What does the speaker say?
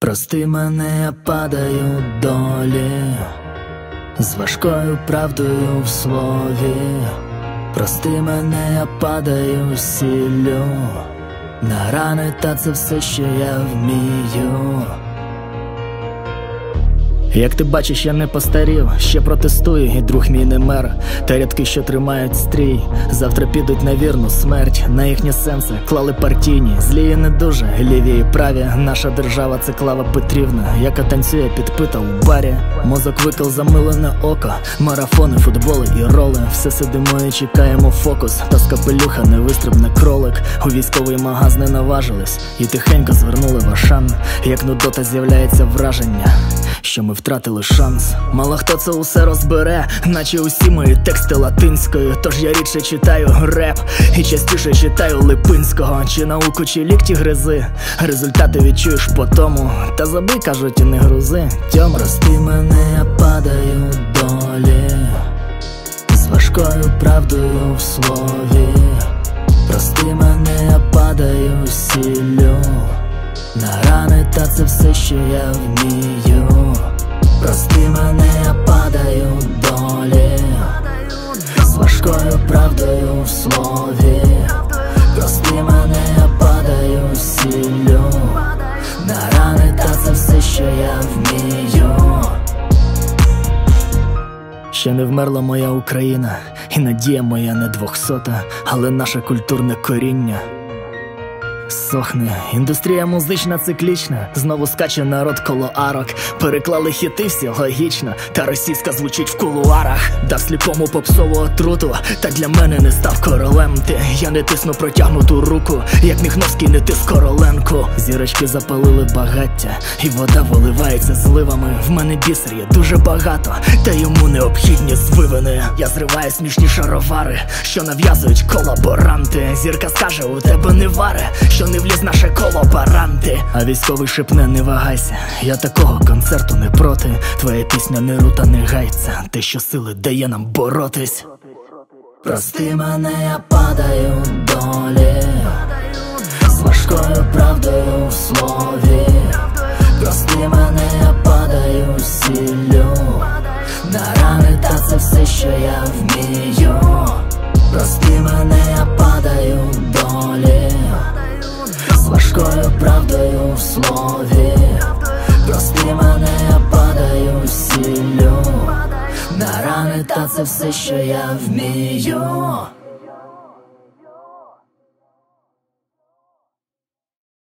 Прости мене, я падаю долі, з важкою правдою в слові. Прости мене, я падаю сіллю на рани, та це все, що я вмію. Як ти бачиш, я не постарів, ще протестую, і друг мій не мер. Та рядки, що тримають стрій, завтра підуть на вірну смерть. На їхні сенси клали партійні, злі і не дуже, ліві і праві. Наша держава — це Клава Петрівна, яка танцює підпита у барі. Мозок виклав замилене око, марафони, футболи і роли. Все сидимо і чекаємо фокус, та з капелюха не вистрибне кролик. У військовий магаз не наважились і тихенько звернули в Ашан. Як нудота з'являється враження, що ми втратили шанс. Мало хто це усе розбере, наче усі мої тексти латинською. Тож я рідше читаю реп і частіше читаю Липинського. Чи науку, чи лікті гризи, результати відчуєш по тому. Та забий, кажуть, і не грузи, Тьома. Прости мене, я падаю долі, з важкою правдою в слові. Прости мене, я падаю сіллю на рани, та це все, що я вмію. Прости мене, я падаю долі, з важкою правдою в слові. Прости мене, я падаю сіллю на рани, та це все, що я вмію. Ще не вмерла моя Україна, і надія моя не 200-та, але наше культурне коріння сохне. Індустрія музична циклічна, знову скаче народ коло арок. Переклали хіти всі логічно, та російська звучить в кулуарах. Дав сліпому попсову отруту, та для мене не став королем ти. Я не тисну протягнуту руку, як Міхновський не тис Короленко. Зірочки запалили багаття, і вода виливається зливами. В мене бісер є дуже багато, та йому необхідні звивини. Я зриваю смішні шаровари, що нав'язують колаборанти. Зірка скаже, у тебе не варе, що не вліз наше коло баранти. А військовий шепне, не вагайся, я такого концерту не проти. Твоя пісня не рута, не гайця, те, що сили дає нам боротись. Прости мене, я падаю долі, з важкою правдою в слові. Прости мене, я падаю сіллю на рани, та це все, що я вмію. Прости мене, я падаю долі, з важкою правдою в слові. Прости мене, я падаю сіллю на рани, та це все, що я вмію.